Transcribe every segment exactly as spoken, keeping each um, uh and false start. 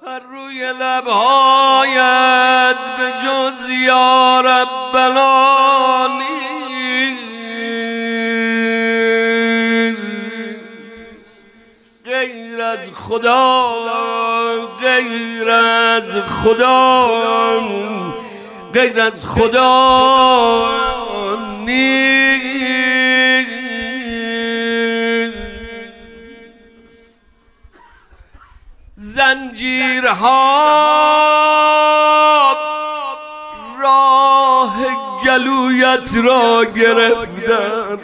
هر روی لبهایت به جز یا ربنا نیست، غیر از خدا، غیر از خدا، غیر از خدا نیست. زنجیرها راه گلویت را گرفتند،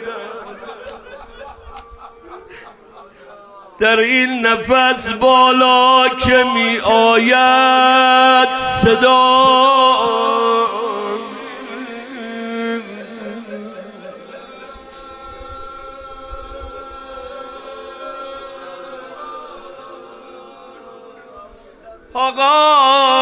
در این نفس بالا که می آید صدا، آقا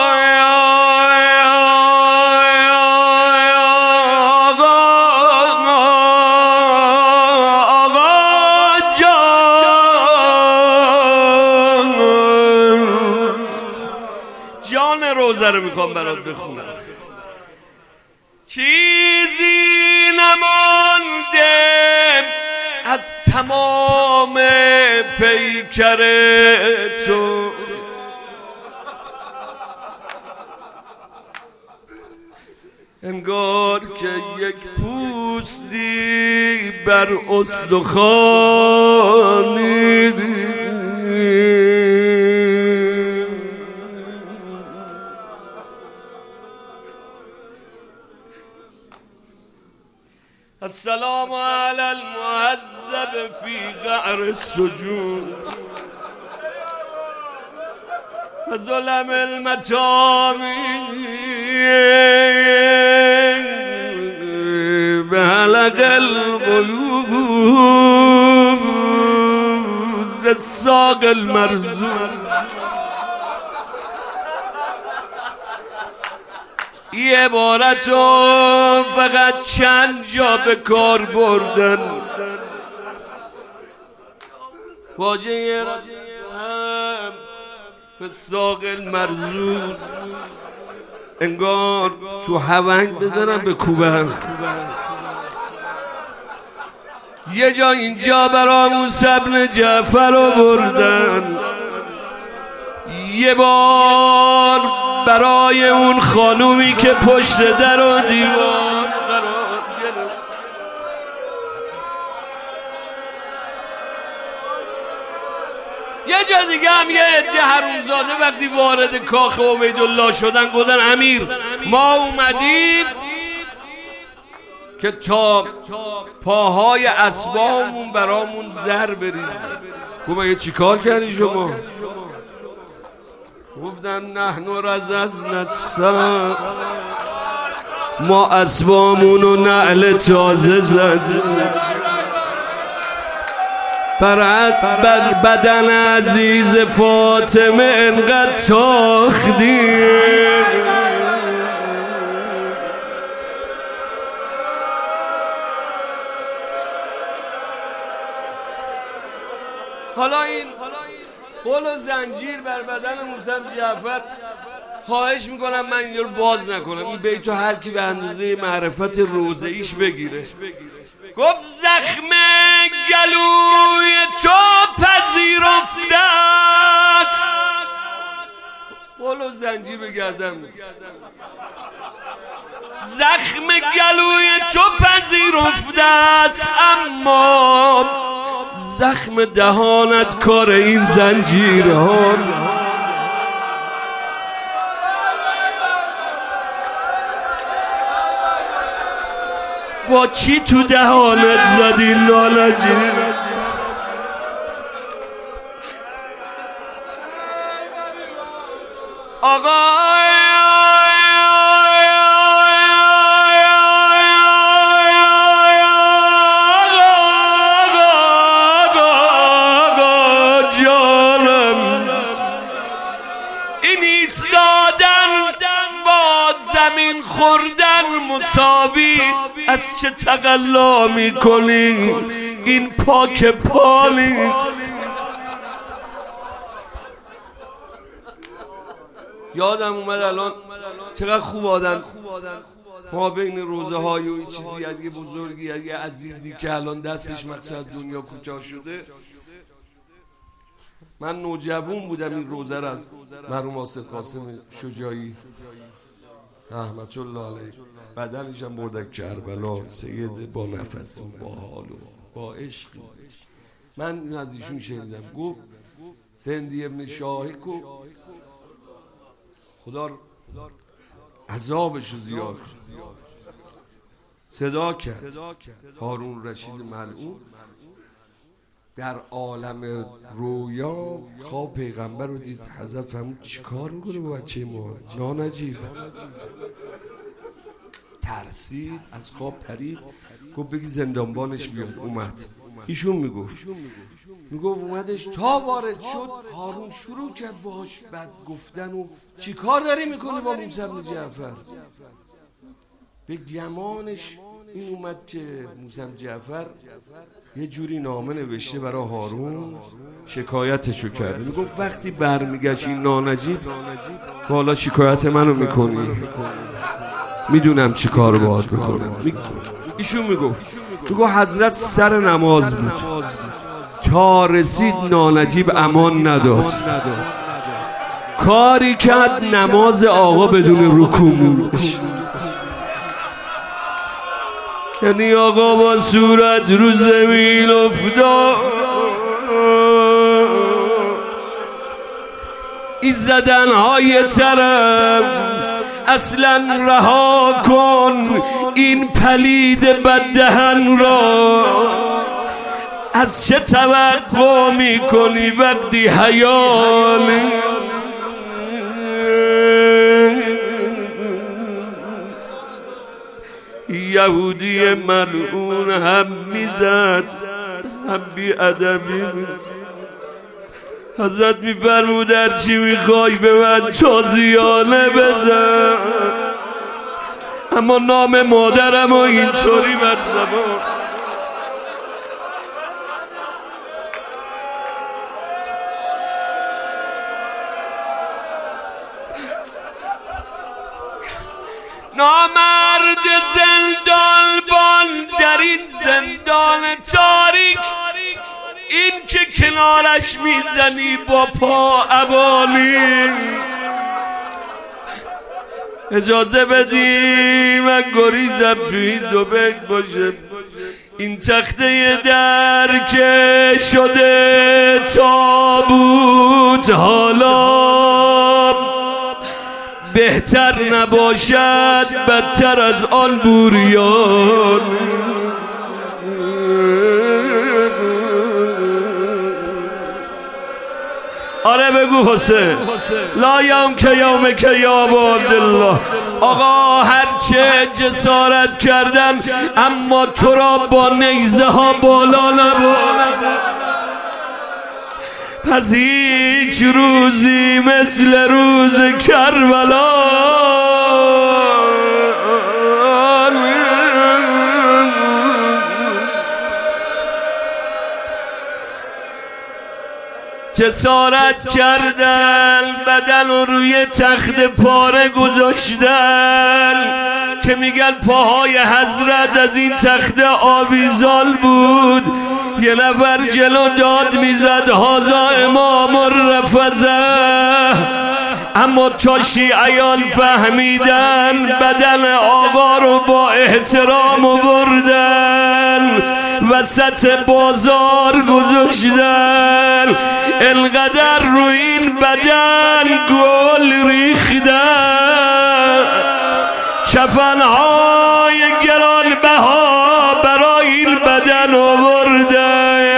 جان روزه رو میخوام برات بخونم. چیزی نمانده از تمام پیکر تو، انگار که یک پوستی بر استخوانی. السلام علی المعذب فی قعر السجون و ظلم المتامی به حلق القلوب الساق المرزون. این عبارتو فقط چند جا به کار بردن. واژه هم فساق المرزون، انگار تو هونگ بزنم به کوبن. یه جا اینجا برای موسی بن جعفر رو بردن، یه بار برای اون خانومی که پشت در و دیوار قرار گرفت. یه جا دیگه هم یه عده حرومزاده وقتی وارد کاخ عبیدالله شدن گفتن امیر ما اومدیم که تا پاهای اسبامون برامون زر بریزه. گفتم یه چی کار کردی شما؟ گفتن نحن رززنا السم، ما اسبامونو نعل تازه زدیم بر بدن عزیز فاطمه انقدر تاختیم. حالا این قول و زنجیر بر بدن موسی بن جعفر، خواهش میکنم من این رو باز نکنم، این بیتو هر کی به اندازه معرفت روزه ایش بگیره. گفت زخم گلوی تو پذیرفته است، قول و زنجیر به گردن میگه، زخم گلوی تو پذیرفته است اما زخم دهانت کار این زنجیرها. با چی تو دهانت زدی لالجی؟ آقا این ایستادن با زمین خوردن مساوی از چه تقلا میکنی این پاک پالی. یادم اومد الان چقدر خوب آدم ما بین روزه های و چیزی یه بزرگی یه عزیزی که الان دستش مقصد دنیا کوتاه شده. من نوجوان بودم این روزه را از مرحوم آصف قاسم شجاعی رحمت الله علیه بدنش هم بردن کربلا، سید با نفس و با حال و با عشق. من از ایشون شنیدم گفت سندی ابن شاهیکو خدا عذابشو زیاد صدا کرد. هارون رشید ملعون در عالم رویا خواب پیغمبر رو دید. حضرت فرمود چی کار میکنه با بچه ما؟ نانجیب ترسید، از خواب پرید، گفت بگی زندانبانش بیاد. اومد. ایشون میگفت میگفت اومدش تا وارد شد هارون شروع کرد باهاش بد گفتن و چی کار داری میکنی با موسی بن جعفر. به گمانش این اومد که موسی بن جعفر یه جوری نامه نوشته برای هارون شکایتشو کرد. میگفت وقتی برمیگشت این نانجیب حالا شکایت منو میکنی، میدونم چی کار باید بکنم. ایشون میگفت میگفت حضرت سر نماز بود تا رسید نانجیب امان نداد، کاری کرد نماز آقا بدون رکوع موند. یعنی آقا با صورت رو زمین افتاد. این زدنهای طرف اصلا رها کن، این پلید بددهن را از چه توقع میکنی وقتی حیالی؟ یهودی ملعون هم میزد هم بی ادبی. حضرت میفرمود هر چی میخوای به من تازیانه بزن، اما نام مادرم و اینطوری بر زبان. نامرد زندانبان در این زندان تاریک، این که کنارش میزنی با پا ابانی. اجازه بدی من گریزم تو این دو بیت باشه. این تخته در که شده تابوت حالا بهتر نباشد بدتر از آن بوریان. آره بگو حسین لا یوم که یوم که یا عبدالله. آقا هرچه جسارت کردم اما تو را با نیزه ها بالا نبرد. پس هیچ روزی مثل روز کربلا جسارت کردن بدن رو روی تخت پاره گذاشتن که میگن پاهای حضرت از این تخت آویزان بود. یه نفر جلو داد میزد هازا امام الرفضه، اما تا شیعیان فهمیدن بدن آقا رو با احترام بردن وسط بازار گذاشتن. انقدر رو این بدن گل ریختن، کفنهای گرانبها برای این بدن آوردن.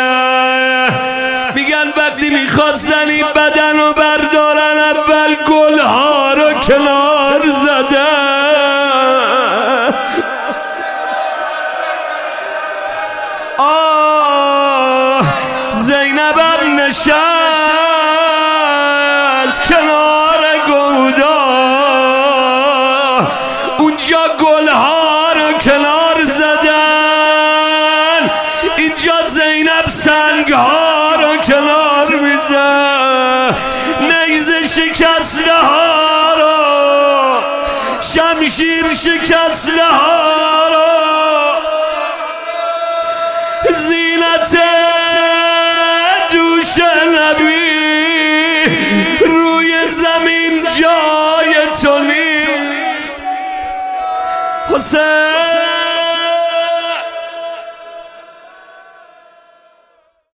میگن وقتی میخواستن این بدن رو بردارن اول گلها رو کنار زدن. آه زینبم نشست کنار گودا، اونجا گلها رو کنار زدن، اینجا زینب سنگها رو کنار میزد. نیزه شکست اسلحه ها را، شمشیر شکسته ها را، زینت دوش نبی روی زمین جای تو نیست حسین.